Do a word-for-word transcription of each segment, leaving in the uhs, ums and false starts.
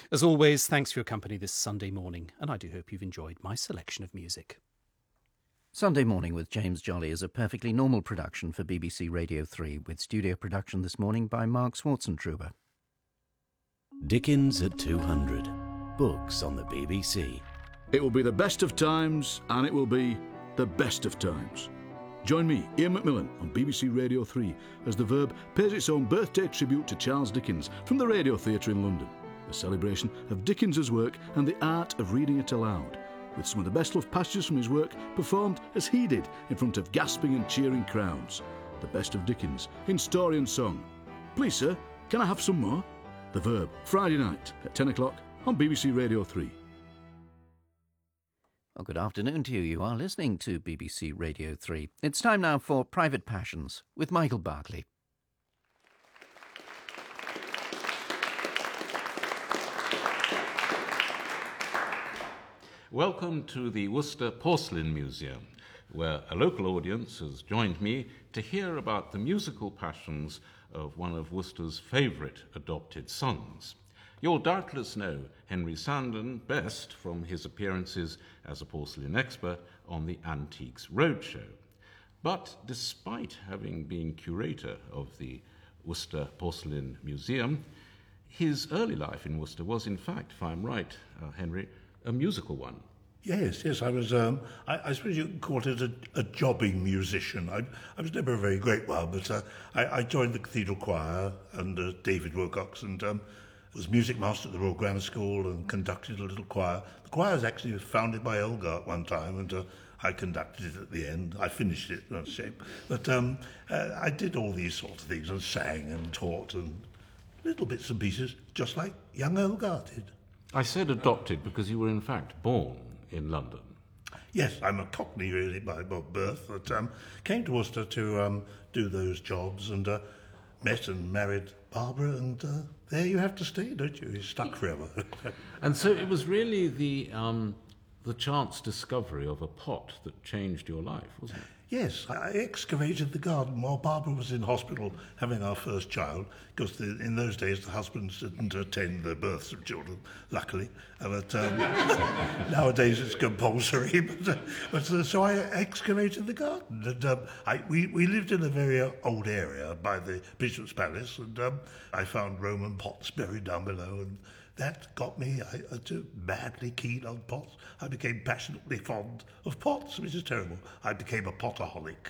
As always, thanks for your company this Sunday morning, and I do hope you've enjoyed my selection of music. Sunday Morning with James Jolly is a perfectly normal production for B B C Radio three, with studio production this morning by Mark Swartzentruber. Dickens at two hundred. Books on the B B C. It will be the best of times, and it will be the best of times. Join me, Ian McMillan, on B B C Radio three as The Verb pays its own birthday tribute to Charles Dickens from the Radio Theatre in London, a celebration of Dickens's work and the art of reading it aloud, with some of the best-loved passages from his work performed as he did in front of gasping and cheering crowds. The best of Dickens in story and song. Please, sir, can I have some more? The Verb, Friday night at ten o'clock on B B C Radio three. Well, good afternoon to you. You are listening to B B C Radio three. It's time now for Private Passions with Michael Barclay. Welcome to the Worcester Porcelain Museum, where a local audience has joined me to hear about the musical passions of one of Worcester's favourite adopted sons. You'll doubtless know Henry Sandon best from his appearances as a porcelain expert on the Antiques Roadshow. But despite having been curator of the Worcester Porcelain Museum, his early life in Worcester was, in fact, if I'm right, uh, Henry, a musical one. Yes, yes, I was, um, I, I suppose you could call it a, a jobbing musician. I, I was never a very great one, but uh, I, I joined the Cathedral Choir under David Wilcox and um, was music master at the Royal Grammar School and conducted a little choir. The choir was actually founded by Elgar at one time, and uh, I conducted it at the end. I finished it, that's a shame. But um, uh, I did all these sorts of things and sang and taught and little bits and pieces, just like young Elgar did. I said adopted because you were in fact born in London. Yes, I'm a Cockney really by birth, but um, came to Worcester to um, do those jobs and uh, met and married Barbara, and uh, there you have to stay, don't you? You're stuck forever. And so it was really the um, the chance discovery of a pot that changed your life, wasn't it? Yes, I excavated the garden while Barbara was in hospital having our first child, because the, in those days the husbands didn't attend the births of children, luckily. Uh, but um, nowadays it's compulsory. But, uh, but uh, so I excavated the garden, and um, I, we we lived in a very old area by the Bishop's Palace, and um, I found Roman pots buried down below, and that got me I, I, too madly keen on pots. I became passionately fond of pots, which is terrible. I became a potaholic.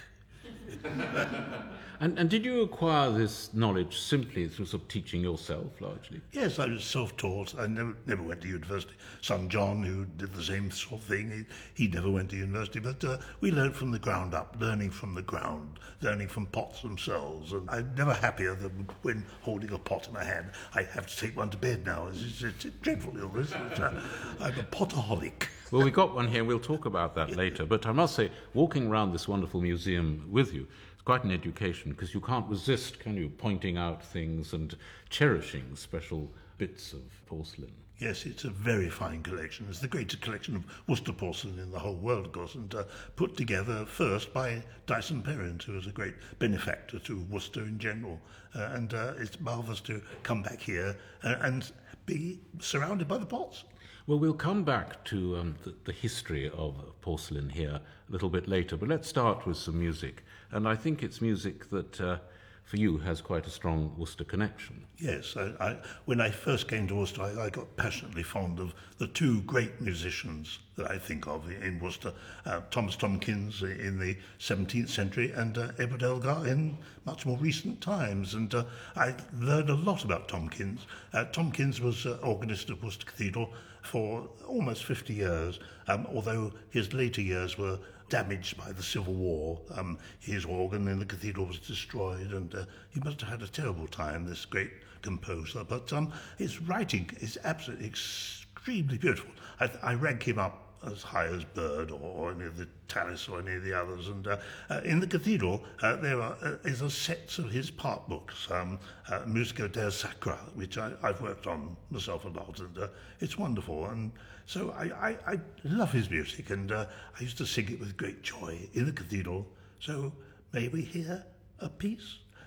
and, and did you acquire this knowledge simply through sort of teaching yourself, largely? Yes, I was self-taught. I never never went to university. Son John, who did the same sort of thing, he, he never went to university. But uh, we learned from the ground up, learning from the ground, learning from pots themselves. And I'm never happier than when holding a pot in my hand. I have to take one to bed now. It's, it's, it's a dreadful illness. Uh, I'm a potaholic. Well, we got one here, and we'll talk about that later. But I must say, walking around this wonderful museum with you, it's quite an education, because you can't resist, can you, pointing out things and cherishing special bits of porcelain. Yes, it's a very fine collection. It's the greatest collection of Worcester porcelain in the whole world, of course, and uh, put together first by Dyson Perrins, who was a great benefactor to Worcester in general. Uh, and uh, it's marvellous to come back here uh, and be surrounded by the pots. Well, we'll come back to um, the, the history of porcelain here a little bit later, but let's start with some music. And I think it's music that, uh, for you, has quite a strong Worcester connection. Yes, I, I, when I first came to Worcester, I, I got passionately fond of the two great musicians that I think of in Worcester, uh, Thomas Tomkins in the seventeenth century and uh, Edward Elgar in much more recent times. And uh, I learned a lot about Tomkins. Uh, Tomkins was uh, organist of Worcester Cathedral for almost fifty years, um, although his later years were damaged by the Civil War. Um, his organ in the cathedral was destroyed, and uh, he must have had a terrible time, this great composer. But um, his writing is absolutely extremely beautiful. I, I rank him up as high as Bird or, or any of the Tallis or any of the others. And uh, uh, in the cathedral, uh, there are, uh, is a set of his part books, um, uh, Musica del Sacra, which I, I've worked on myself a lot, and uh, it's wonderful. And so I, I, I love his music, and uh, I used to sing it with great joy in the cathedral. So may we hear a piece?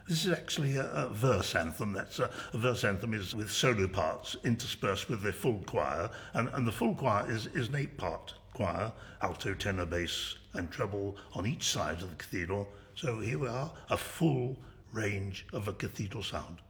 This is actually a, a verse anthem. That's a, a verse anthem is with solo parts interspersed with the full choir, and, and the full choir is, is an eight-part choir, alto, tenor, bass, and treble on each side of the cathedral. So here we are, a full range of a cathedral sound.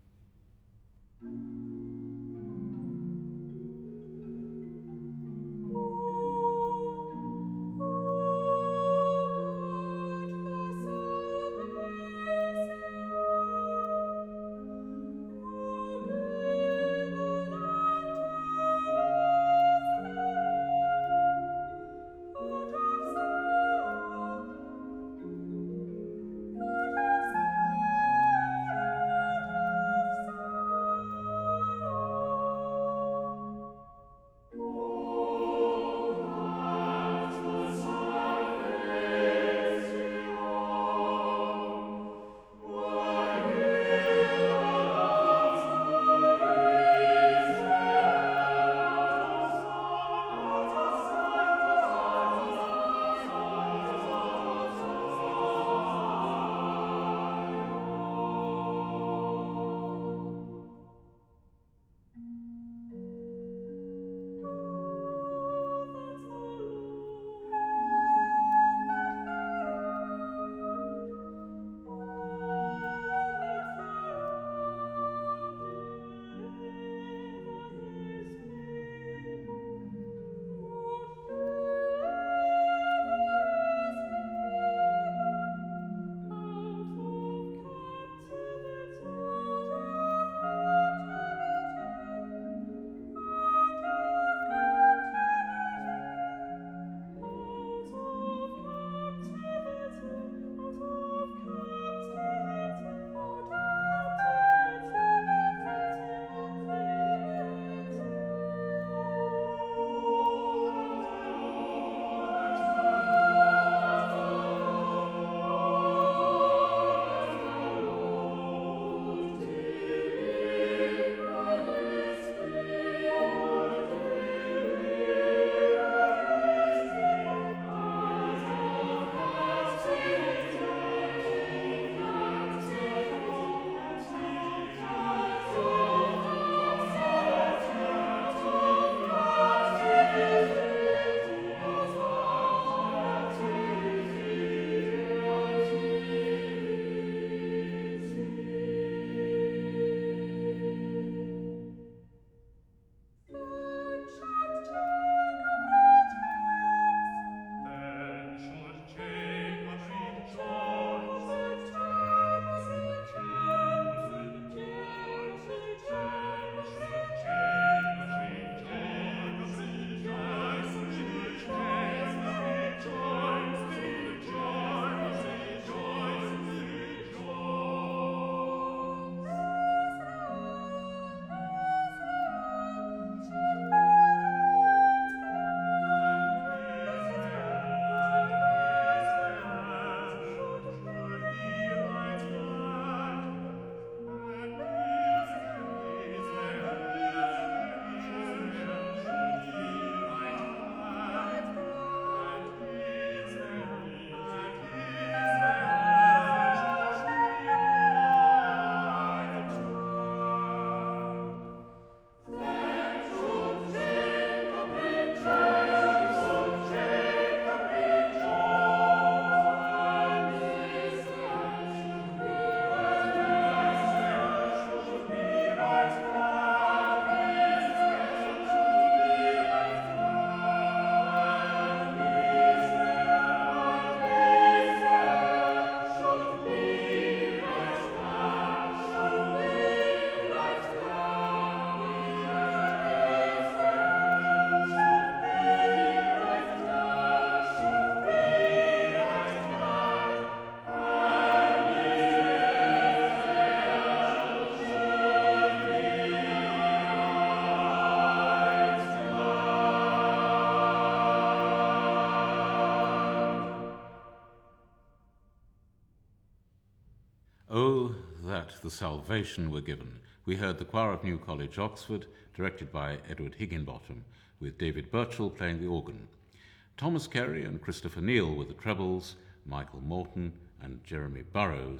Oh, that the salvation were given. We heard the Choir of New College, Oxford, directed by Edward Higginbottom, with David Birchall playing the organ. Thomas Carey and Christopher Neal were the trebles, Michael Morton and Jeremy Burrows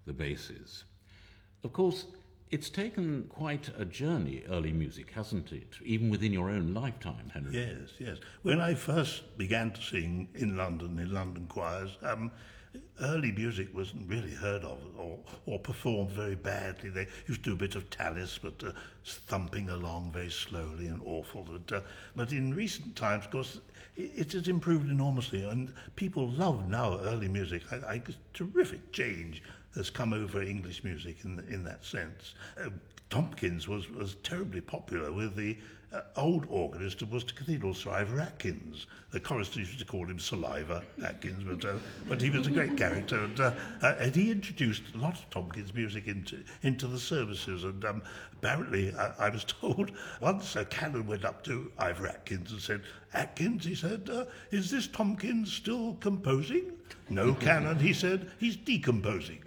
the basses. Of course, it's taken quite a journey, early music, hasn't it? Even within your own lifetime, Henry. Yes, yes. When I first began to sing in London, in London choirs, um, early music wasn't really heard of or, or performed very badly. They used to do a bit of Tallis, but uh, thumping along very slowly and awful. But, uh, but in recent times, of course, it, it has improved enormously, and people love now early music. I, I, terrific change has come over English music in in that sense. Uh, Tompkins was, was terribly popular with the uh, old organist of Worcester Cathedral, Sir Ivor Atkins. The choristers used to call him Saliva Atkins, but uh, but he was a great character, and, uh, uh, and he introduced a lot of Tompkins music into into the services. And um, apparently, I, I was told once a canon went up to Ivor Atkins and said, "Atkins," he said, uh, "is this Tompkins still composing?" "No, Canon," he said, "he's decomposing."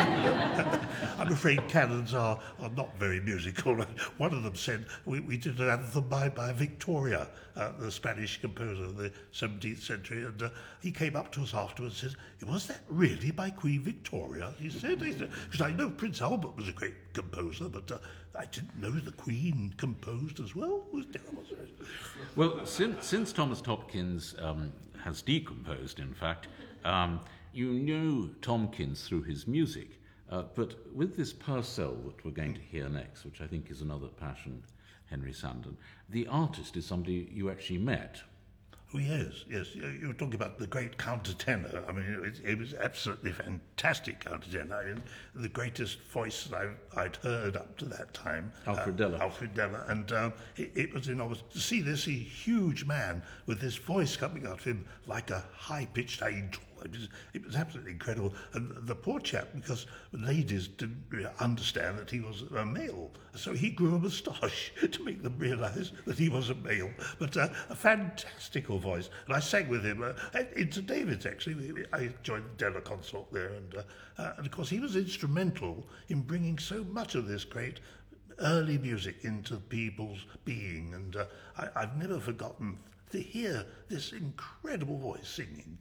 I'm afraid canons are, are not very musical. One of them said, we, we did an anthem by, by Victoria, uh, the Spanish composer of the seventeenth century, and uh, he came up to us afterwards and said, "Was that really by Queen Victoria?" He said, because I know Prince Albert was a great composer, but uh, I didn't know the Queen composed as well. It was terrible. Well, since, since Thomas Tompkins um, has decomposed, in fact, um, you know Tompkins through his music, uh, but with this Purcell that we're going to hear next, which I think is another passion, Henry Sandon, the artist is somebody you actually met. Oh, yes, yes. You were talking about the great countertenor. I mean, it, it was absolutely fantastic countertenor. I mean, the greatest voice I've, I'd heard up to that time. Alfred uh, Deller. Alfred Deller. And um, it, it was enormous. To see this a huge man with this voice coming out of him like a high-pitched angel. It was, it was absolutely incredible. And the poor chap, because ladies didn't really understand that he was a male, so he grew a moustache to make them realise that he was a male. But uh, a fantastical voice. And I sang with him uh, in Saint David's, actually. I joined the Deller Consort there. And, uh, uh, and, of course, he was instrumental in bringing so much of this great early music into people's being. And uh, I, I've never forgotten to hear this incredible voice singing.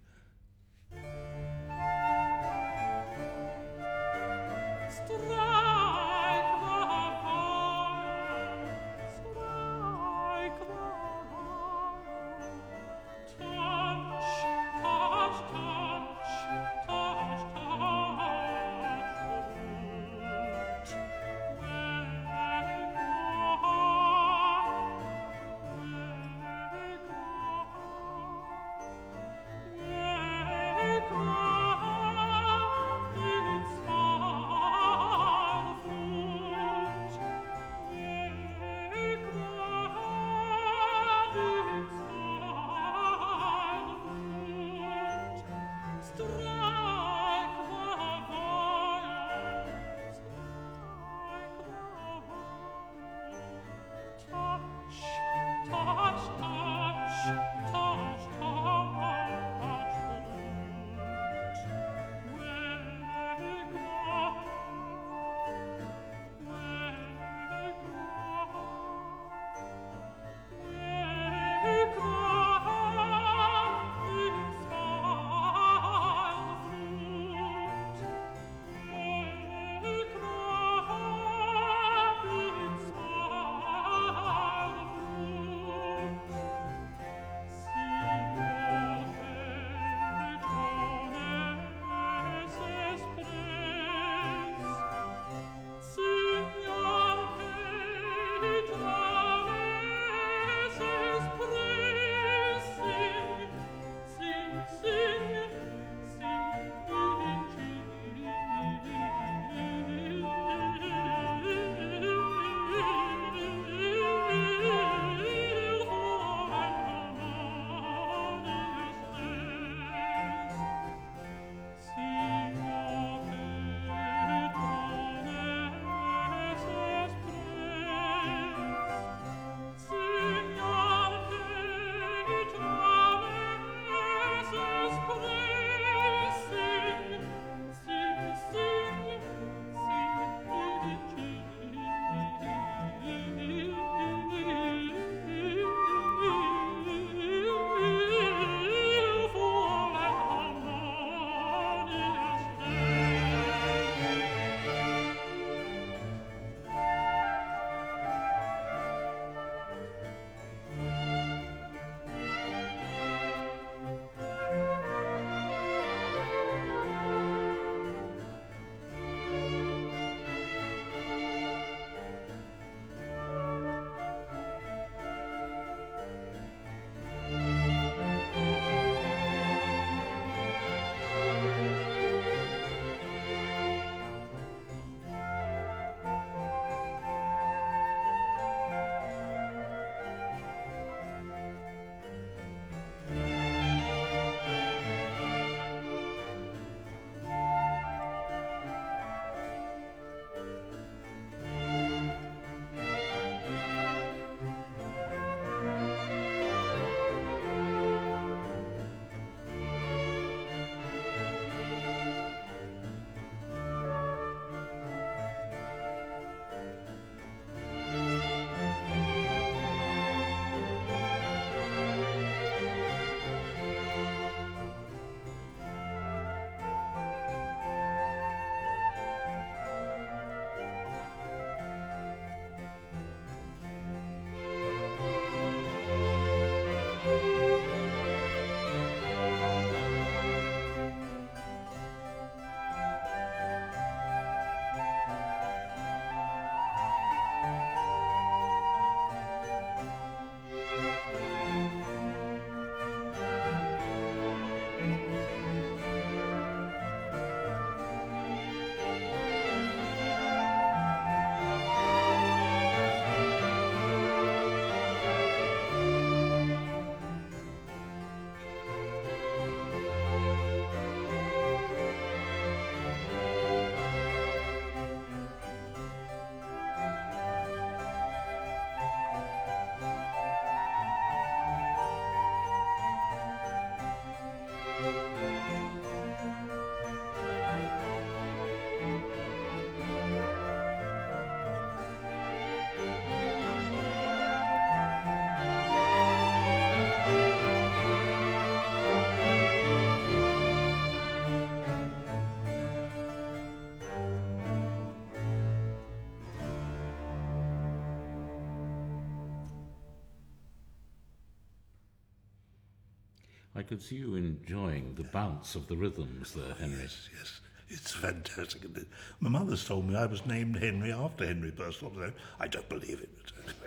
I could see you enjoying the bounce of the rhythms there, Henry. Yes, yes. It's fantastic. Isn't it? My mother's told me I was named Henry after Henry Purcell. I don't believe it.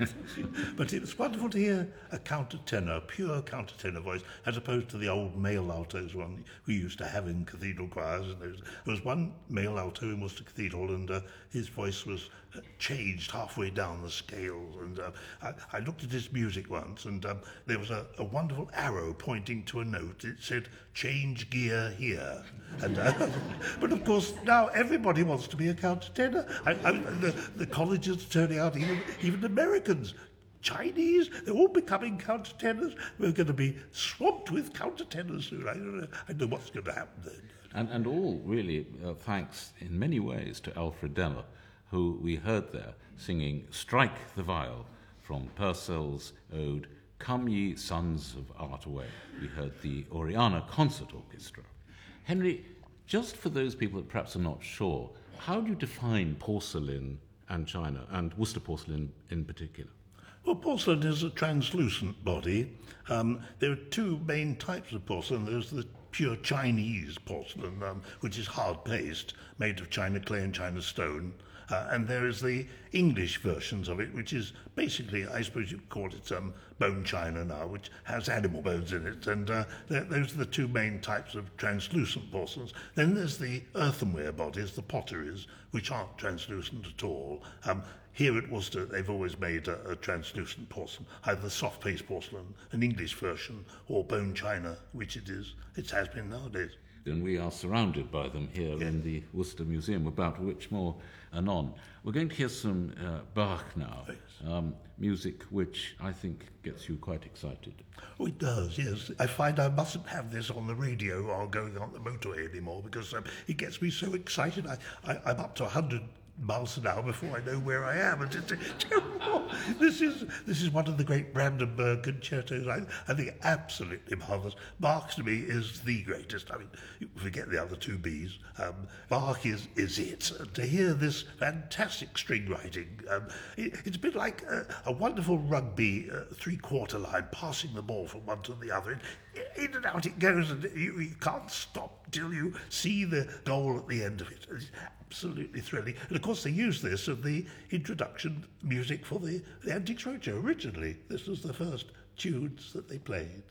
But it was wonderful to hear a countertenor, a pure countertenor voice, as opposed to the old male altos one we used to have in cathedral choirs. And there was, there was one male alto in Worcester Cathedral, and uh, his voice was uh, changed halfway down the scales. And uh, I, I looked at his music once, and um, there was a, a wonderful arrow pointing to a note. It said, "Change gear here." And, uh, but of course, now everybody wants to be a countertenor. I, I, the, the colleges are turning out, even, even Americans, Chinese, they're all becoming countertenors. We're going to be swamped with countertenors soon. I don't know, I don't know what's going to happen then. And, and all really uh, thanks in many ways to Alfred Deller, who we heard there singing Strike the Viol from Purcell's ode, Come Ye Sons of Art Away. We heard the Oriana Concert Orchestra. Henry, just for those people that perhaps are not sure, how do you define porcelain and china, and Worcester porcelain in particular? Well, porcelain is a translucent body. Um, there are two main types of porcelain. There's the pure Chinese porcelain, um, which is hard paste, made of china clay and china stone. Uh, and there is the English versions of it, which is basically, I suppose you'd call it um, bone china now, which has animal bones in it. And uh, those are the two main types of translucent porcelains. Then there's the earthenware bodies, the potteries, which aren't translucent at all. Um, here at Worcester, they've always made a, a translucent porcelain, either soft paste porcelain, an English version, or bone china, which it is. It has been nowadays. And we are surrounded by them here yeah. in the Worcester Museum, about which more anon. We're going to hear some uh, Bach now, um, music which I think gets you quite excited. Oh, it does, yes. I find I mustn't have this on the radio or going on the motorway anymore because um, it gets me so excited. I, I, I'm up to one hundred miles an hour before I know where I am. And it's, it's terrible. This is this is one of the great Brandenburg concertos. I, I think absolutely marvelous. Bach to me is the greatest. I mean, forget the other two B's. Um, Bach is is it. And to hear this fantastic string writing, um, it, it's a bit like a, a wonderful rugby uh, three-quarter line, passing the ball from one to the other. In, in and out it goes, and you, you can't stop till you see the goal at the end of it. It's absolutely thrilling. And of course they used this of the introduction music for the, the Antiques Roadshow originally. This was the first tunes that they played.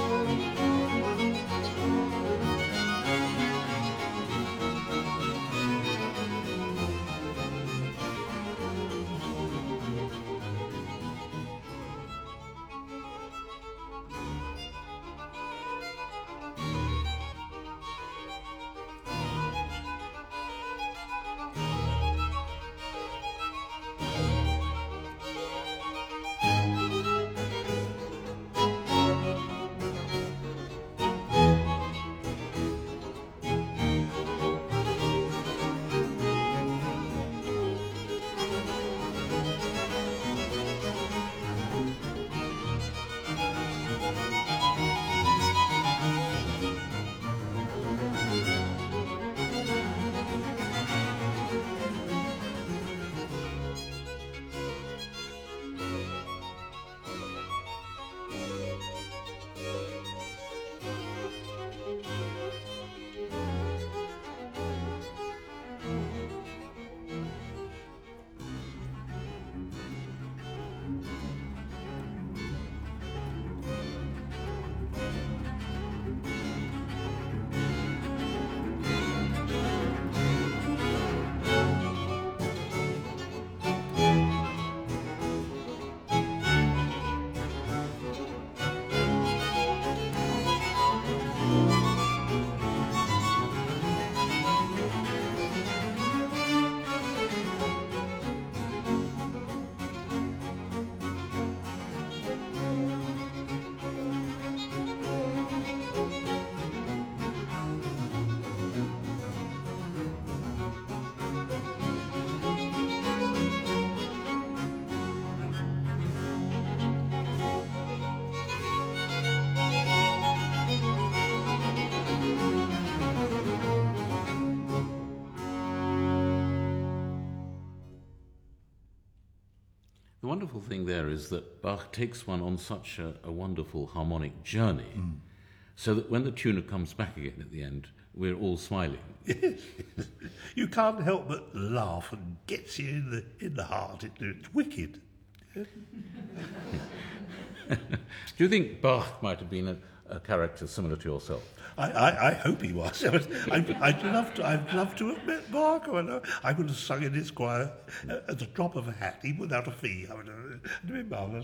The wonderful thing there is that Bach takes one on such a, a wonderful harmonic journey, mm. so that when the tuner comes back again at the end, we're all smiling. Yes. You can't help but laugh, and gets you in the in the heart. It, it's wicked. Do you think Bach might have been a, a character similar to yourself? I, I, I hope he was. I'd, I'd love to. I'd love to have met Bach. I, know, I would have sung in his choir at the drop of a hat, even without a fee. I would have been marvellous.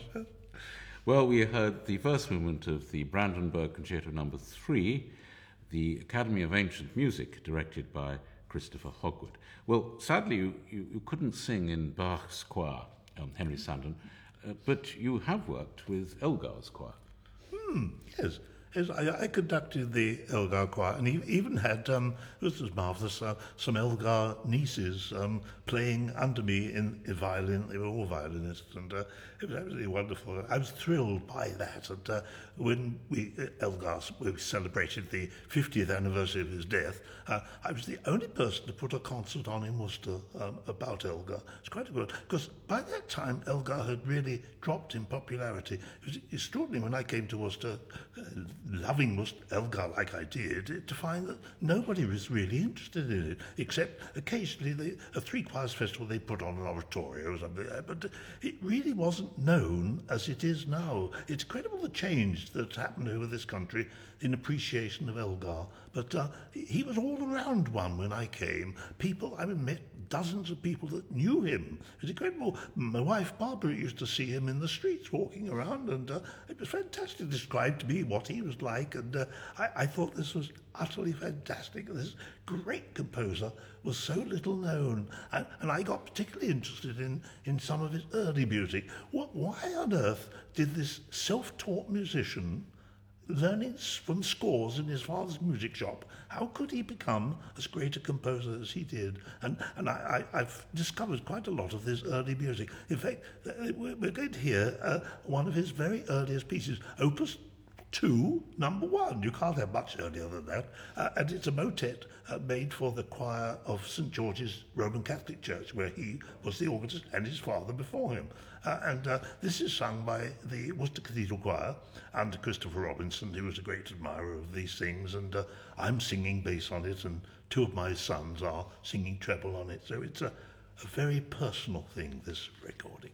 Well, we heard the first movement of the Brandenburg Concerto Number Three, the Academy of Ancient Music, directed by Christopher Hogwood. Well, sadly, you, you, you couldn't sing in Bach's choir, um, Henry Sandon, uh, but you have worked with Elgar's choir. Hmm. Yes. Yes, I, I conducted the Elgar choir, and he even had, um, this was marvellous, uh, some Elgar nieces um, playing under me in, in violin. They were all violinists, and uh, it was absolutely wonderful. I was thrilled by that. And uh, when we, uh, Elgar, we celebrated the fiftieth anniversary of his death, uh, I was the only person to put a concert on in Worcester um, about Elgar. It's quite good, because by that time, Elgar had really dropped in popularity. It was extraordinary when I came to Worcester, uh, loving Elgar like I did, to find that nobody was really interested in it, except occasionally they, a Three Choirs Festival, they put on an oratorio or something, but it really wasn't known as it is now. It's incredible the change that's happened over this country in appreciation of Elgar. But uh, he was all around one when I came. People, I met dozens of people that knew him. It was incredible. My wife Barbara used to see him in the streets walking around, and uh, it was fantastic. Described to me what he was like, and uh, I, I thought this was utterly fantastic. This great composer was so little known, and, and I got particularly interested in, in some of his early music. What, why on earth did this self-taught musician, learning from scores in his father's music shop, how could he become as great a composer as he did? And and I, I, I've discovered quite a lot of this early music. In fact, we're going to hear uh, one of his very earliest pieces, Opus two, number one. You can't have much earlier than that. Uh, and it's a motet uh, made for the choir of Saint George's Roman Catholic Church, where he was the organist and his father before him. Uh, and uh, this is sung by the Worcester Cathedral Choir under Christopher Robinson, who was a great admirer of these things. And uh, I'm singing bass on it, and two of my sons are singing treble on it. So it's a, a very personal thing, this recording.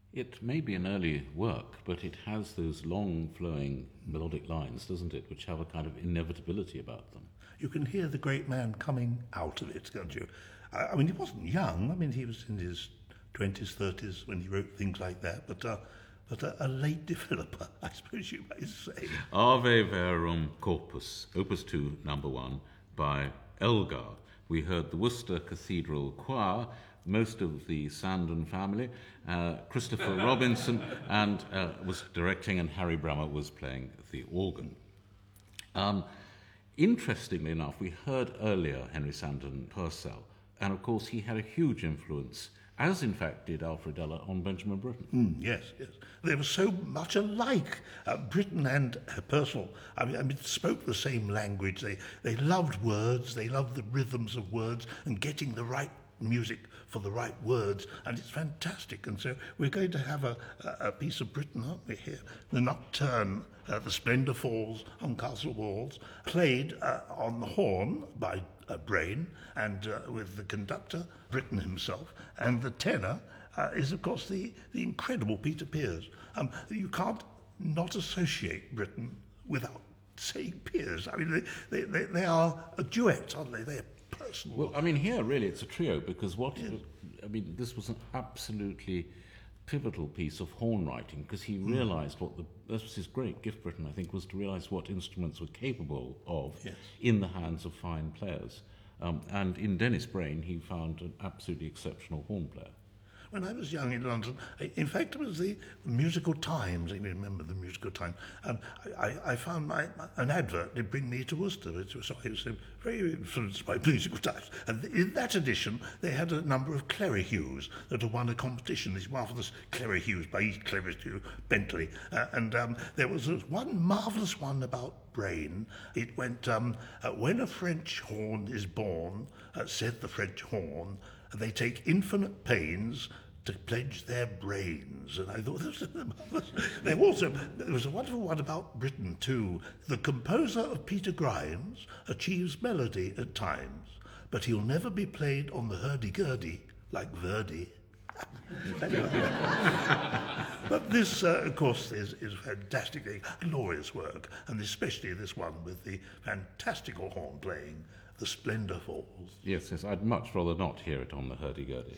It may be an early work, but it has those long flowing melodic lines, doesn't it, which have a kind of inevitability about them. You can hear the great man coming out of it, can't you? I, I mean, he wasn't young. I mean, he was in his twenties, thirties when he wrote things like that, but uh, but a, a late developer, I suppose you might say. Ave Verum Corpus, Opus two, number one, by Elgar. We heard the Worcester Cathedral Choir, most of the Sandon family, uh, Christopher Robinson, and uh, was directing, and Harry Brammer was playing the organ. Um, interestingly enough, we heard earlier Henry Sandon Purcell, and of course he had a huge influence, as in fact did Alfred Ella, on Benjamin Britten. Mm, yes, yes. They were so much alike, uh, Britten and Purcell. I mean, I mean, spoke the same language. They, they loved words, they loved the rhythms of words and getting the right music for the right words, and it's fantastic. And so we're going to have a, a, a piece of Britten, aren't we, here? The Nocturne, uh, The Splendour Falls on Castle Walls, played uh, on the horn by uh, Brain, and uh, with the conductor, Britten himself, and the tenor uh, is, of course, the, the incredible Peter Pears. Um, you can't not associate Britten without saying Pears. I mean, they, they, they are a duet, aren't they? They're personal. Well, I mean, here really it's a trio, because what, yes. I mean, this was an absolutely pivotal piece of horn writing, because he realised mm. what the, that was his great gift, Britten, I think, was to realise what instruments were capable of yes. in the hands of fine players. Um, and in Dennis Brain, he found an absolutely exceptional horn player. When I was young in London, in fact, it was the Musical Times. I remember the Musical Times. Um, I, I found my, my, an advert to bring me to Worcester. It was, so I was very influenced by Musical Times. And in that edition, they had a number of Clerihews that had won a competition. These marvellous Clerihews by East Clerihew Bentley. Uh, and um, there was one marvellous one about Brain. It went, um, uh, when a French horn is born, uh, said the French horn, they take infinite pains to pledge their brains. And I thought, this was marvelous. There also, there was a wonderful one about Britten too. The composer of Peter Grimes achieves melody at times, but he'll never be played on the hurdy-gurdy like Verdi. But this, uh, of course, is, is fantastically glorious work, and especially this one with the fantastical horn playing, The Splendour Falls. Yes, yes, I'd much rather not hear it on the hurdy-gurdy.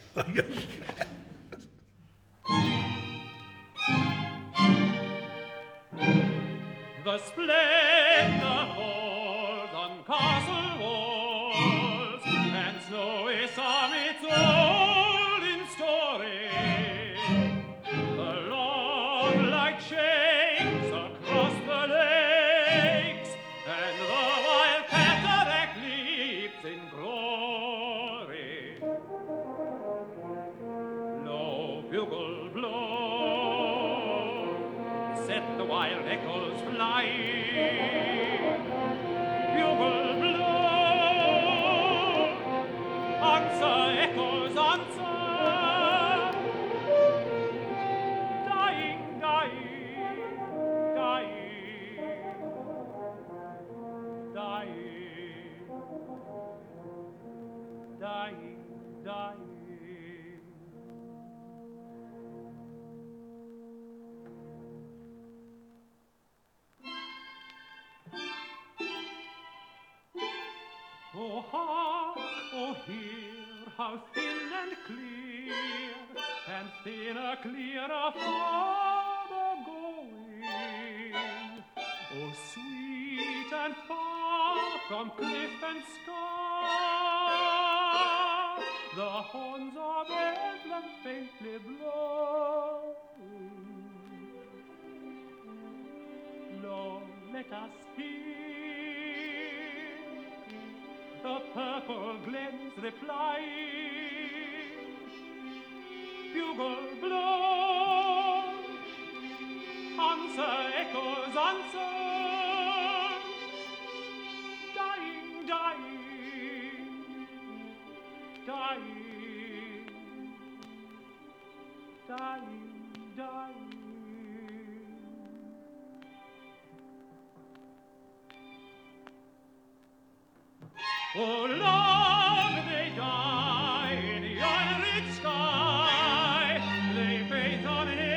The splendour falls on castle walls, and snowy summits old in story. Along like chains across the lakes, and the wild cataract leaps in glory. Low bugle blow, set the wild echoes flying. Bugle blow, answer echoes, answer. Dying, dying, dying, dying, dying, dying. Oh, hark, oh, hear how thin and clear, and thinner, clearer, farther going. Oh, sweet and far from cliff and scar, the horns of Edland faintly blowing. Lord, let us hear the purple glens replying. Bugle blow, answer echoes, answer. Dying, dying, dying, dying, dying. Oh, long they die in yon rich sky, lay faith on an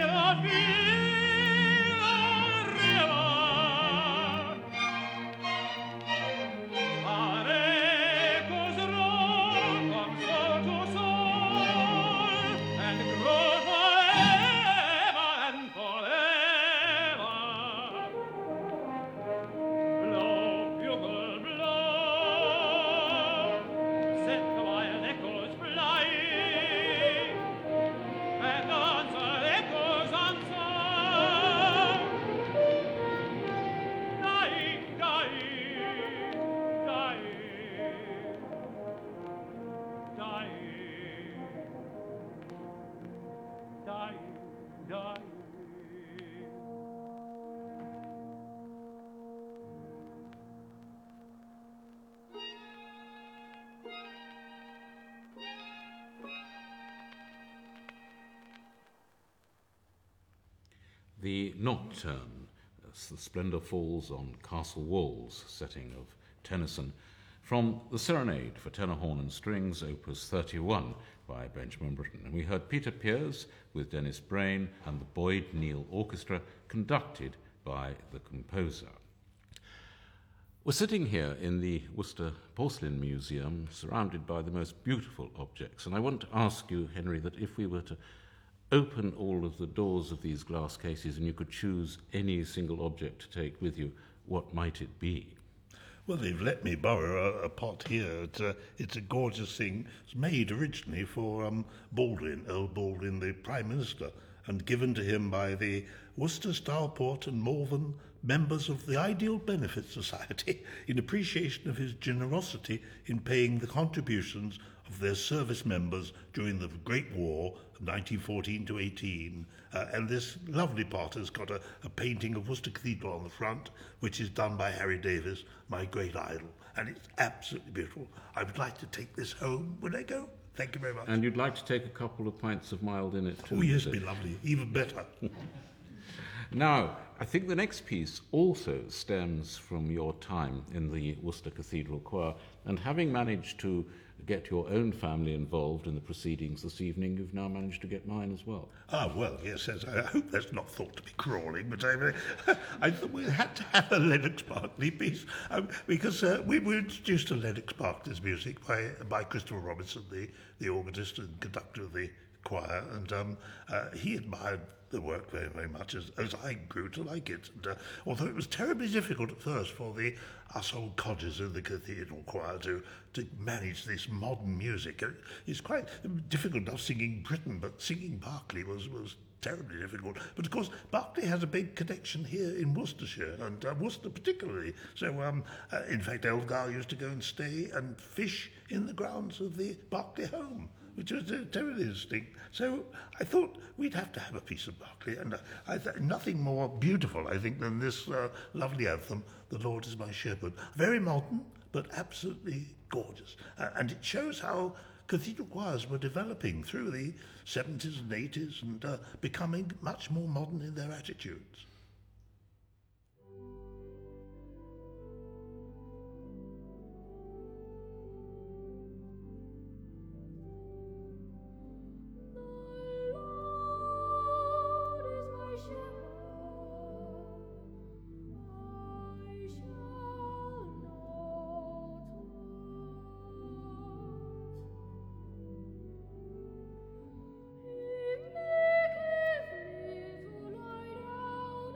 the Nocturne, the splendour falls on castle walls, setting of Tennyson, from the Serenade for tenor, horn and strings, opus thirty-one by Benjamin Britten. And we heard Peter Pears with Dennis Brain and the Boyd Neal Orchestra, conducted by the composer. We're sitting here in the Worcester Porcelain Museum, surrounded by the most beautiful objects. And I want to ask you, Henry, that if we were to open all of the doors of these glass cases and you could choose any single object to take with you, what might it be? Well, they've let me borrow a, a pot here. It's a, it's a gorgeous thing. It's made originally for um, Baldwin, Earl Baldwin, the Prime Minister, and given to him by the Worcester, Stourport and Malvern members of the Ideal Benefit Society in appreciation of his generosity in paying the contributions of their service members during the Great War of nineteen fourteen to eighteen. Uh, and this lovely pot has got a, a painting of Worcester Cathedral on the front, which is done by Harry Davis, my great idol. And it's absolutely beautiful. I would like to take this home when I go. Thank you very much. And you'd like to take a couple of pints of mild in it too? Oh, yes, it'd be lovely. Even better. Now, I think the next piece also stems from your time in the Worcester Cathedral Choir, and having managed to get your own family involved in the proceedings this evening, you've now managed to get mine as well. Ah, well, yes, yes, I hope that's not thought to be crawling, but I, I thought we had to have a Lennox Berkeley piece, um, because uh, we were introduced to Lennox Berkeley's music by by Christopher Robinson, the, the organist and conductor of the choir, and um, uh, he admired the work very, very much as, as I grew to like it. And, uh, although it was terribly difficult at first for the us old codgers in the cathedral choir to, to manage this modern music. It, it's quite difficult enough singing Britain, but singing Berkeley was, was terribly difficult. But of course, Berkeley has a big connection here in Worcestershire, and uh, Worcester particularly. So, um, uh, in fact, Elgar used to go and stay and fish in the grounds of the Berkeley home, which was uh, terribly interesting. So I thought we'd have to have a piece of Berkeley, and uh, I th- nothing more beautiful, I think, than this uh, lovely anthem, "The Lord is my shepherd." Very modern, but absolutely gorgeous. Uh, and it shows how cathedral choirs were developing through the seventies and eighties and uh, becoming much more modern in their attitudes. He maketh me to lie down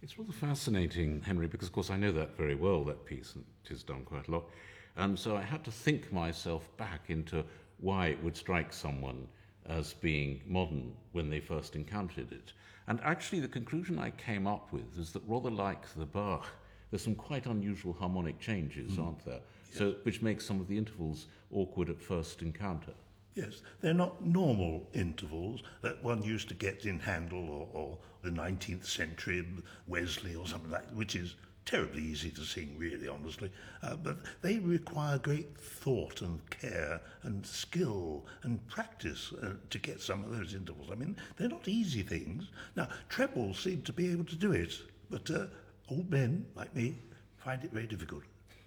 It's rather fascinating, Henry, because, of course, I know that very well, that piece, and it is done quite a lot. And so I had to think myself back into why it would strike someone as being modern when they first encountered it. And actually, the conclusion I came up with is that rather like the Bach, there's some quite unusual harmonic changes, mm. aren't there? Yes. So, which makes some of the intervals awkward at first encounter. Yes, they're not normal intervals that one used to get in Handel or, or the nineteenth century, Wesley or something like that, which is terribly easy to sing, really, honestly. Uh, but they require great thought and care and skill and practice uh, to get some of those intervals. I mean, they're not easy things. Now, trebles seem to be able to do it, but uh, old men like me find it very difficult.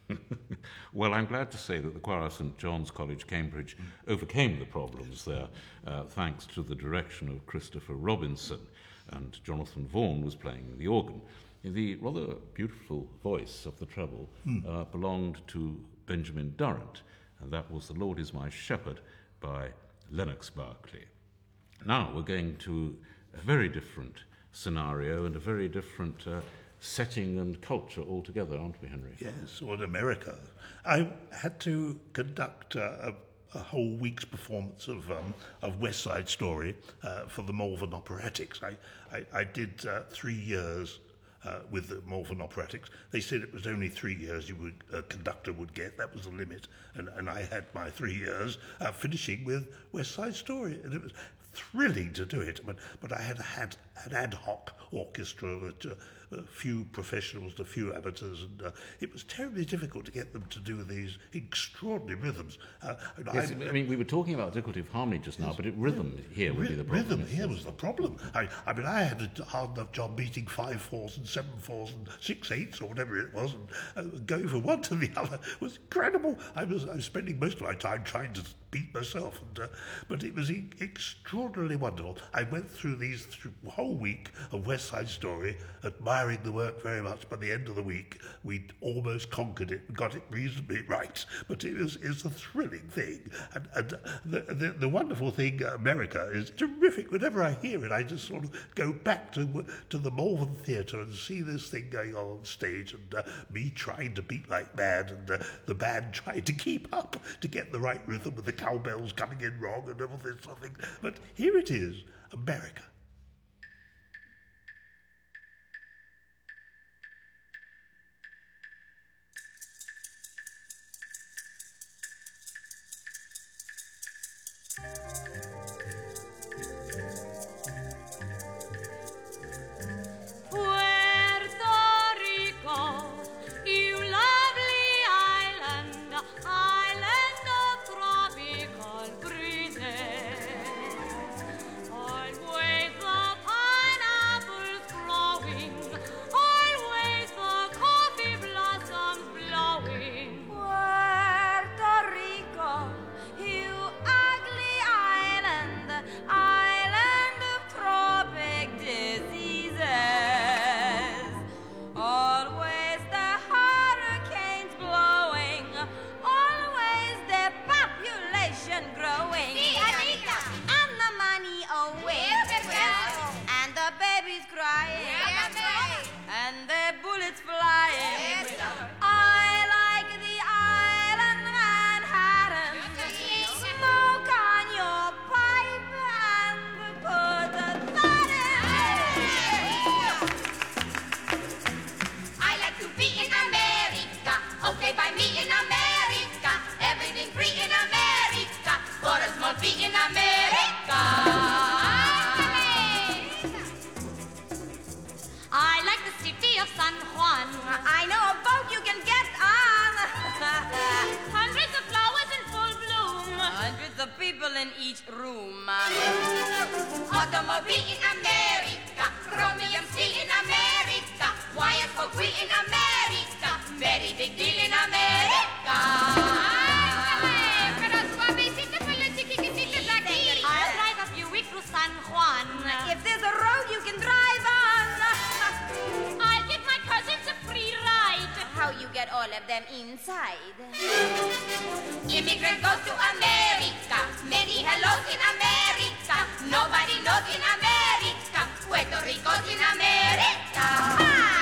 Well, I'm glad to say that the choir of St John's College, Cambridge, mm. overcame the problems there, uh, thanks to the direction of Christopher Robinson, and Jonathan Vaughan was playing the organ. The rather beautiful voice of the treble mm. uh, belonged to Benjamin Durrant, and that was The Lord Is My Shepherd by Lennox Berkeley. Now we're going to a very different scenario and a very different uh, setting and culture altogether, aren't we, Henry? Yes, or America. I had to conduct uh, a, a whole week's performance of um, of West Side Story uh, for the Malvern Operatics. I, I, I did uh, three years uh, with the Malvern Operatics. They said it was only three years you would, a conductor would get. That was the limit. And, and I had my three years uh, finishing with West Side Story. And it was thrilling to do it. But, but I had had an ad hoc orchestra that... Uh, a few professionals, a few amateurs, and uh, it was terribly difficult to get them to do these extraordinary rhythms. Uh, yes, I, I mean, we were talking about difficulty of harmony just now, yes, but it, rhythm yeah, here would ry- be the problem. Rhythm here was the problem. I, I mean, I had a hard enough job meeting five fours and seven fours and six eights or whatever it was, and uh, going from one to the other was incredible. I was, I was spending most of my time trying to beat myself, and, uh, but it was e- extraordinarily wonderful. I went through these th- whole week of West Side Story, admiring the work very much. By the end of the week, we'd almost conquered it and got it reasonably right. But it was, it was a thrilling thing. And, and the, the, the wonderful thing, America, is terrific. Whenever I hear it, I just sort of go back to to the Malvern Theatre and see this thing going on on stage, and uh, me trying to beat like mad, and uh, the band trying to keep up to get the right rhythm with the cowbells coming in wrong and all this sort of thing. But here it is, America. Nobody knows in America. Puerto Rico's in America. Ah!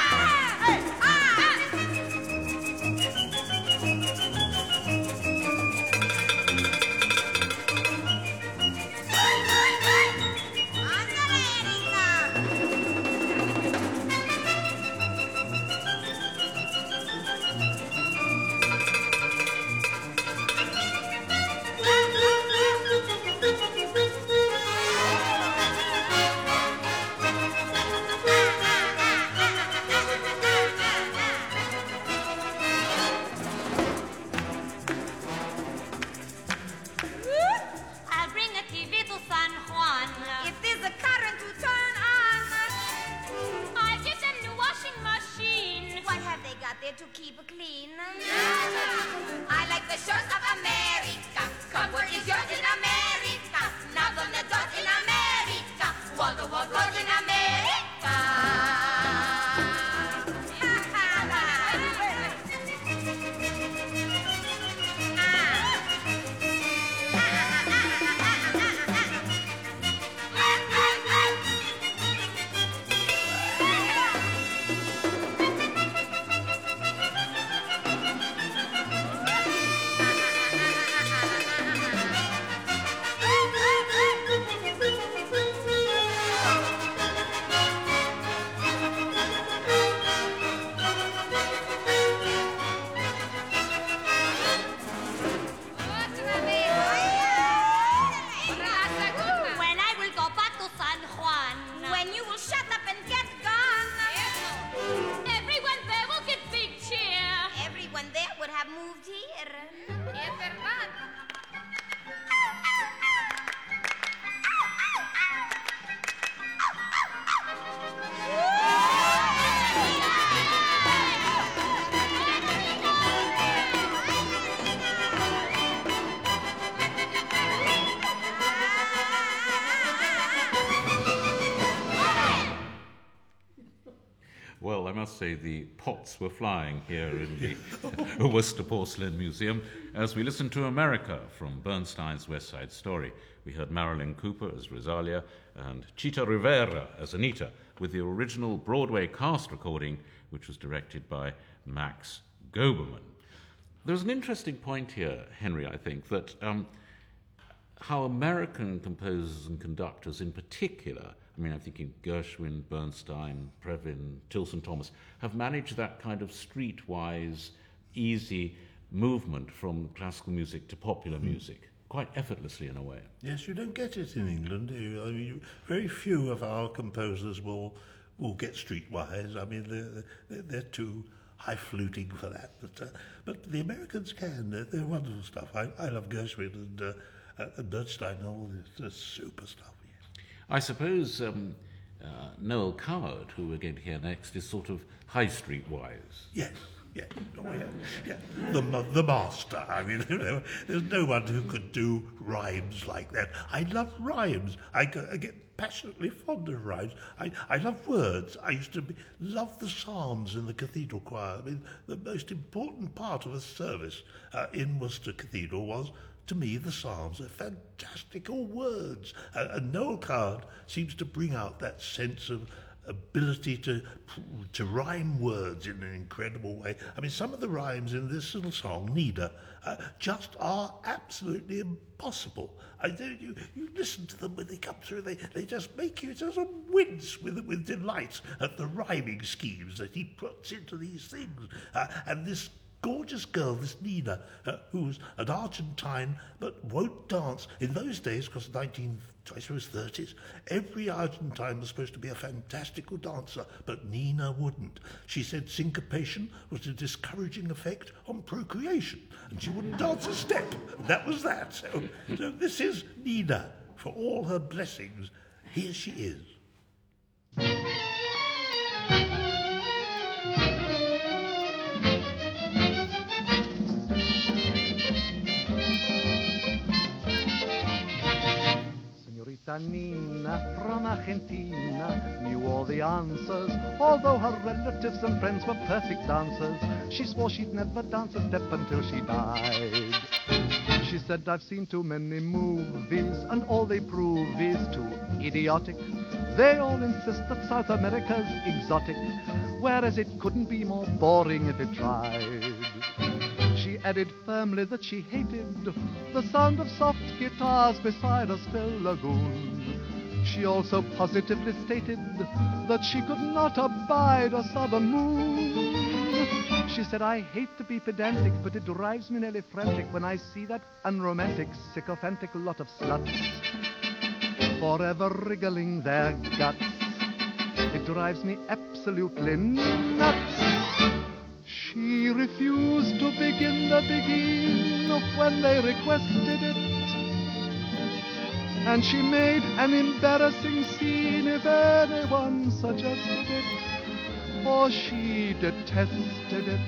moved here. Yeah, per fun. Well, I must say the pots were flying here in the Worcester Porcelain Museum as we listened to America from Bernstein's West Side Story. We heard Marilyn Cooper as Rosalia and Chita Rivera as Anita, with the original Broadway cast recording, which was directed by Max Goberman. There's an interesting point here, Henry, I think, that um, how American composers and conductors in particular, I mean, I'm thinking Gershwin, Bernstein, Previn, Tilson Thomas, have managed that kind of streetwise, easy movement from classical music to popular mm. music, quite effortlessly in a way. Yes, you don't get it in England, do you? I mean, very few of our composers will will get streetwise. I mean, they're, they're, they're too high-fluting for that. But, uh, but the Americans can. They're, they're wonderful stuff. I, I love Gershwin and, uh, and Bernstein and all this. They're super stuff. I suppose um, uh, Noel Coward, who we're going to hear next, is sort of high street wise. Yes, yes, oh, yeah, yeah. The, the master. I mean, you know, there's no one who could do rhymes like that. I love rhymes. I, I get passionately fond of rhymes. I, I love words. I used to be, love the psalms in the cathedral choir. I mean, the most important part of a service uh, in Worcester Cathedral was, to me, the Psalms are fantastical words. Uh, and Noel Coward seems to bring out that sense of ability to to rhyme words in an incredible way. I mean, some of the rhymes in this little song, Nina, uh, just are absolutely impossible. I, you, you listen to them when they come through, they, they just make you just wince with, with delight at the rhyming schemes that he puts into these things. Uh, and this gorgeous girl, this Nina, uh, who's an Argentine but won't dance. In those days, because nineteen, I suppose thirties, every Argentine was supposed to be a fantastical dancer, but Nina wouldn't. She said syncopation was a discouraging effect on procreation, and she wouldn't dance a step. That was that. So, so this is Nina. For all her blessings, here she is. Nina from Argentina knew all the answers, although her relatives and friends were perfect dancers. She swore she'd never dance a step until she died. She said, I've seen too many movies, and all they prove is too idiotic. They all insist that South America's exotic, whereas it couldn't be more boring if it tried. She added firmly that she hated the sound of soft guitars beside a still lagoon. She also positively stated that she could not abide a southern moon. She said, I hate to be pedantic, but it drives me nearly frantic when I see that unromantic, sycophantic lot of sluts forever wriggling their guts. It drives me absolutely nuts. She refused to begin the begin when they requested it, and she made an embarrassing scene if anyone suggested it, for she detested it.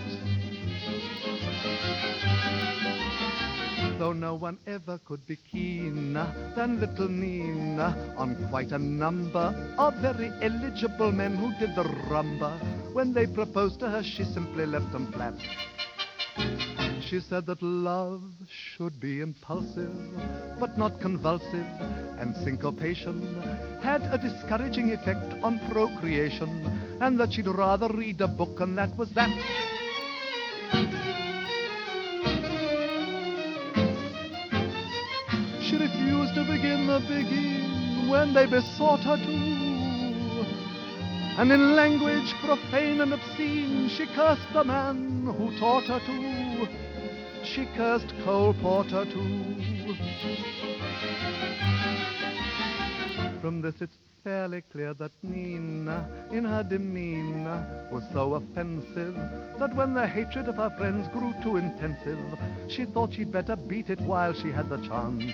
Though no one ever could be keener than little Nina on quite a number of very eligible men who did the rumba. When they proposed to her, she simply left them flat. She said that love should be impulsive, but not convulsive, and syncopation had a discouraging effect on procreation, and that she'd rather read a book, and that was that. She refused to begin the begin when they besought her to, and in language profane and obscene she cursed the man who taught her to. She cursed Cole Porter too. From this it's fairly clear that Nina, in her demeanor, was so offensive that when the hatred of her friends grew too intensive, she thought she'd better beat it while she had the chance.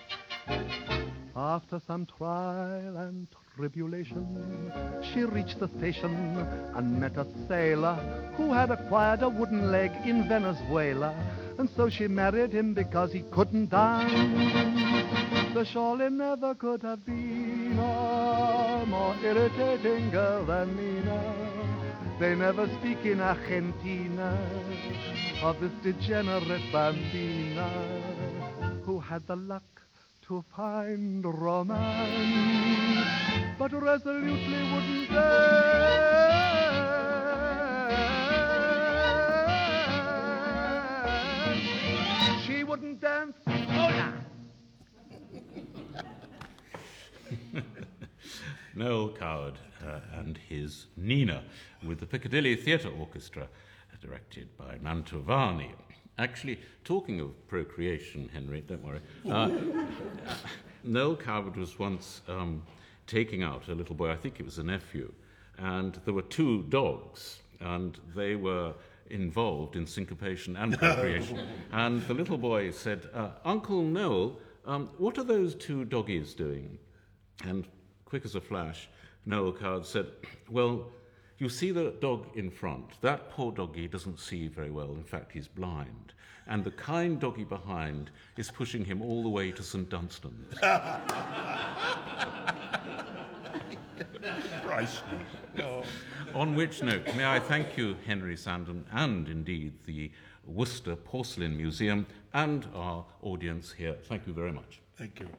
After some trial and tribulation, she reached the station and met a sailor who had acquired a wooden leg in Venezuela, and so she married him because he couldn't dance. The surely never could have been a more irritating girl than Nina. They never speak in Argentina of this degenerate bambina who had the luck to find romance, but resolutely wouldn't dance. She wouldn't dance. Hola! Noel Coward uh, and his Nina with the Piccadilly Theatre Orchestra, directed by Mantovani. Actually, talking of procreation, Henry, don't worry. Uh, Noel Coward was once um, taking out a little boy, I think it was a nephew, and there were two dogs, and they were involved in syncopation and procreation. And the little boy said, uh, Uncle Noel, um, what are those two doggies doing? And quick as a flash, Noel Coward said, well, you see the dog in front. That poor doggy doesn't see very well. In fact, he's blind. And the kind doggy behind is pushing him all the way to St Dunstan's. Priceless. Oh. On which note, may I thank you, Henry Sandon, and indeed the Worcester Porcelain Museum and our audience here. Thank you very much. Thank you.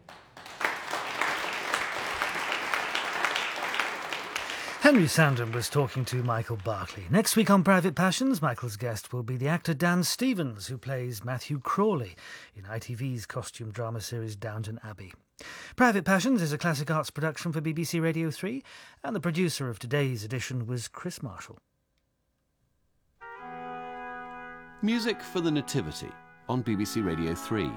Henry Sandon was talking to Michael Barclay. Next week on Private Passions, Michael's guest will be the actor Dan Stevens, who plays Matthew Crawley in I T V's costume drama series Downton Abbey. Private Passions is a classic arts production for B B C Radio three, and the producer of today's edition was Chris Marshall. Music for the Nativity on B B C Radio three.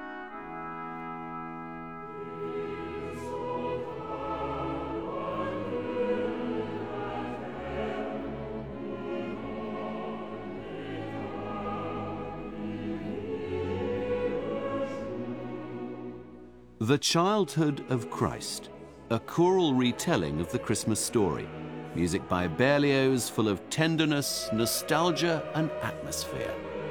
The Childhood of Christ, a choral retelling of the Christmas story. Music by Berlioz, full of tenderness, nostalgia and atmosphere.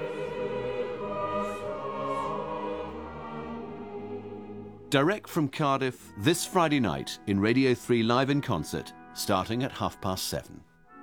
Direct from Cardiff this Friday night in Radio three Live in Concert, starting at half past seven.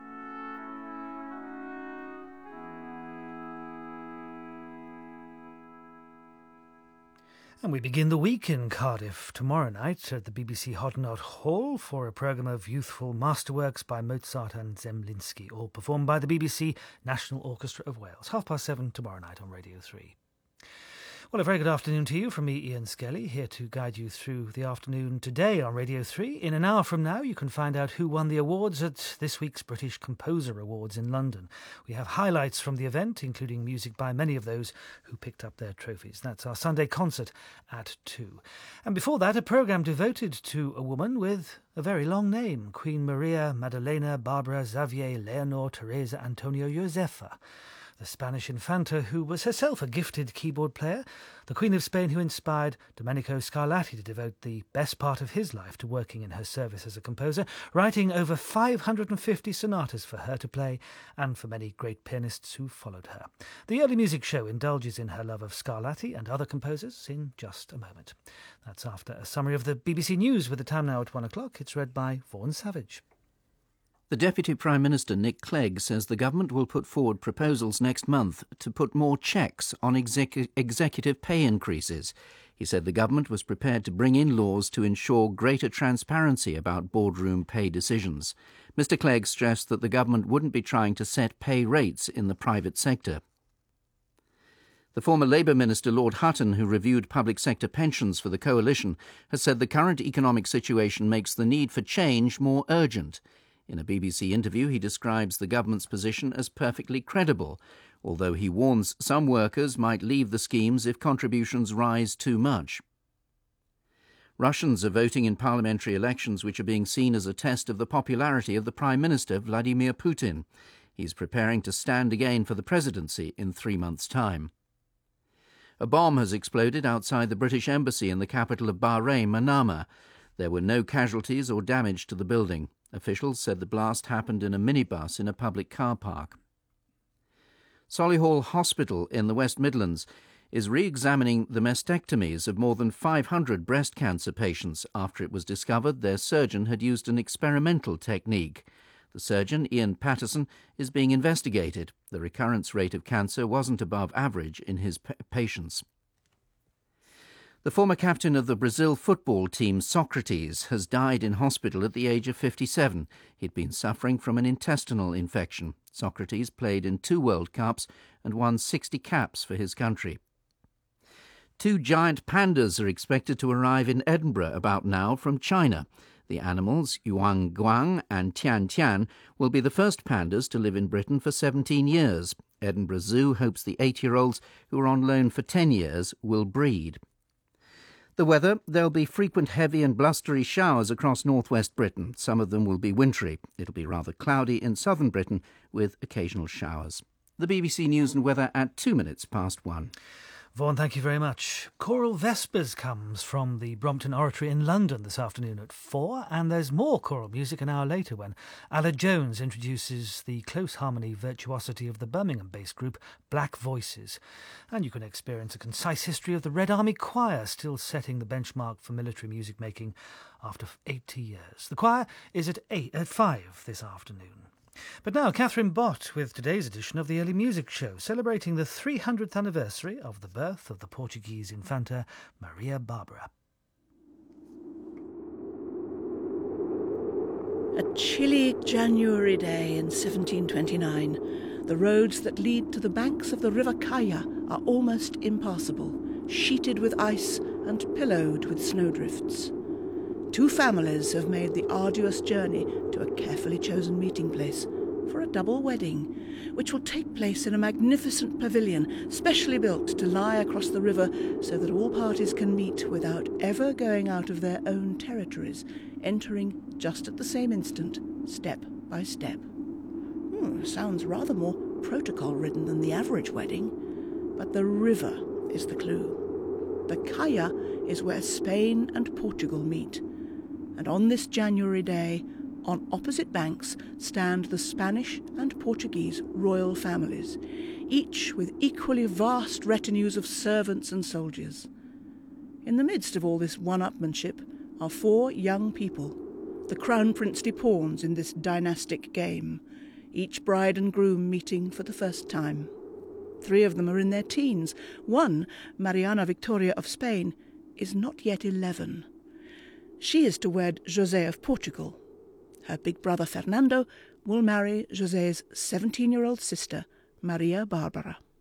And we begin the week in Cardiff tomorrow night at the B B C Hodnott Hall for a programme of youthful masterworks by Mozart and Zemlinsky, all performed by the B B C National Orchestra of Wales. Half past seven tomorrow night on Radio three. Well, a very good afternoon to you from me, Ian Skelly, here to guide you through the afternoon today on Radio three. In an hour from now, you can find out who won the awards at this week's British Composer Awards in London. We have highlights from the event, including music by many of those who picked up their trophies. That's our Sunday concert at two. And before that, a programme devoted to a woman with a very long name, Queen Maria Maddalena Barbara Xavier Leonor Teresa Antonio Josefa. The Spanish Infanta, who was herself a gifted keyboard player, the Queen of Spain who inspired Domenico Scarlatti to devote the best part of his life to working in her service as a composer, writing over five hundred fifty sonatas for her to play and for many great pianists who followed her. The Early Music Show indulges in her love of Scarlatti and other composers in just a moment. That's after a summary of the B B C News with the time now at one o'clock. It's read by Vaughan Savage. The Deputy Prime Minister, Nick Clegg, says the government will put forward proposals next month to put more checks on exec- executive pay increases. He said the government was prepared to bring in laws to ensure greater transparency about boardroom pay decisions. Mr Clegg stressed that the government wouldn't be trying to set pay rates in the private sector. The former Labour Minister Lord Hutton, who reviewed public sector pensions for the coalition, has said the current economic situation makes the need for change more urgent. In a B B C interview, he describes the government's position as perfectly credible, although he warns some workers might leave the schemes if contributions rise too much. Russians are voting in parliamentary elections which are being seen as a test of the popularity of the Prime Minister, Vladimir Putin. He's preparing to stand again for the presidency in three months' time. A bomb has exploded outside the British Embassy in the capital of Bahrain, Manama. There were no casualties or damage to the building. Officials said the blast happened in a minibus in a public car park. Solihull Hospital in the West Midlands is re-examining the mastectomies of more than five hundred breast cancer patients after it was discovered their surgeon had used an experimental technique. The surgeon, Ian Patterson, is being investigated. The recurrence rate of cancer wasn't above average in his pa- patients. The former captain of the Brazil football team, Socrates, has died in hospital at the age of fifty-seven. He'd been suffering from an intestinal infection. Socrates played in two World Cups and won sixty caps for his country. Two giant pandas are expected to arrive in Edinburgh about now from China. The animals, Yuan Guang and Tian Tian, will be the first pandas to live in Britain for seventeen years. Edinburgh Zoo hopes the eight-year-olds, who are on loan for ten years, will breed. The weather, there'll be frequent heavy and blustery showers across northwest Britain. Some of them will be wintry. It'll be rather cloudy in southern Britain with occasional showers. The B B C News and Weather at two minutes past one. Vaughan, thank you very much. Choral Vespers comes from the Brompton Oratory in London this afternoon at four, and there's more choral music an hour later when Ala Jones introduces the close harmony virtuosity of the Birmingham-based group Black Voices. And you can experience a concise history of the Red Army Choir, still setting the benchmark for military music making after eighty years. The choir is at eight at five this afternoon. But now, Catherine Bott with today's edition of the Early Music Show, celebrating the three hundredth anniversary of the birth of the Portuguese Infanta Maria Barbara. A chilly January day in seventeen twenty-nine, the roads that lead to the banks of the River Caya are almost impassable, sheeted with ice and pillowed with snowdrifts. Two families have made the arduous journey to a carefully chosen meeting place for a double wedding, which will take place in a magnificent pavilion specially built to lie across the river so that all parties can meet without ever going out of their own territories, entering just at the same instant, step by step. Hmm, sounds rather more protocol-ridden than the average wedding, but the river is the clue. The Caya is where Spain and Portugal meet. And on this January day, on opposite banks, stand the Spanish and Portuguese royal families, each with equally vast retinues of servants and soldiers. In the midst of all this one-upmanship are four young people, the crown princely pawns in this dynastic game, each bride and groom meeting for the first time. Three of them are in their teens. One, Mariana Victoria of Spain, is not yet eleven. She is to wed José of Portugal. Her big brother Fernando will marry José's seventeen-year-old sister, Maria Barbara.